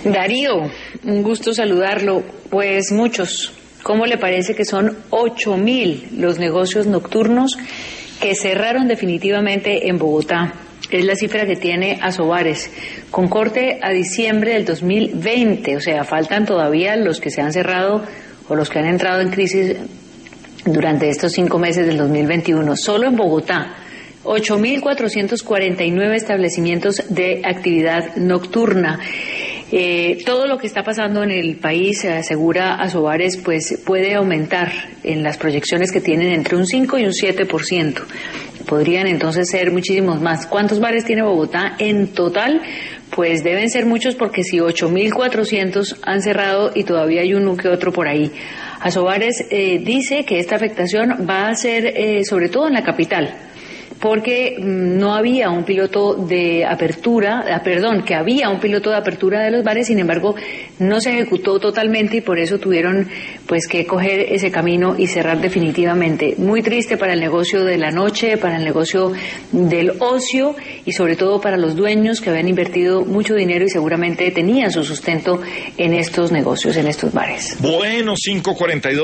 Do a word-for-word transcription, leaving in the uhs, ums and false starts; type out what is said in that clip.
Darío, un gusto saludarlo. Pues muchos, ¿cómo le parece que son ocho mil los negocios nocturnos que cerraron definitivamente en Bogotá? Es la cifra que tiene Asobares, con corte a diciembre del dos mil veinte, o sea, faltan todavía los que se han cerrado o los que han entrado en crisis durante estos cinco meses del dos mil veintiuno. Solo en Bogotá, ocho mil cuatrocientos cuarenta y nueve establecimientos de actividad nocturna. Eh, todo lo que está pasando en el país, asegura Asobares, pues puede aumentar en las proyecciones que tienen entre un cinco y un siete por ciento. Podrían entonces ser muchísimos más. ¿Cuántos bares tiene Bogotá en total? Pues deben ser muchos, porque si ocho mil cuatrocientos han cerrado y todavía hay uno que otro por ahí. Asobares eh, dice que esta afectación va a ser eh, sobre todo en la capital, porque no había un piloto de apertura, ah, perdón, que había un piloto de apertura de los bares, sin embargo, no se ejecutó totalmente y por eso tuvieron pues que coger ese camino y cerrar definitivamente. Muy triste para el negocio de la noche, para el negocio del ocio y sobre todo para los dueños que habían invertido mucho dinero y seguramente tenían su sustento en estos negocios, en estos bares. Bueno, cinco cuarenta y dos.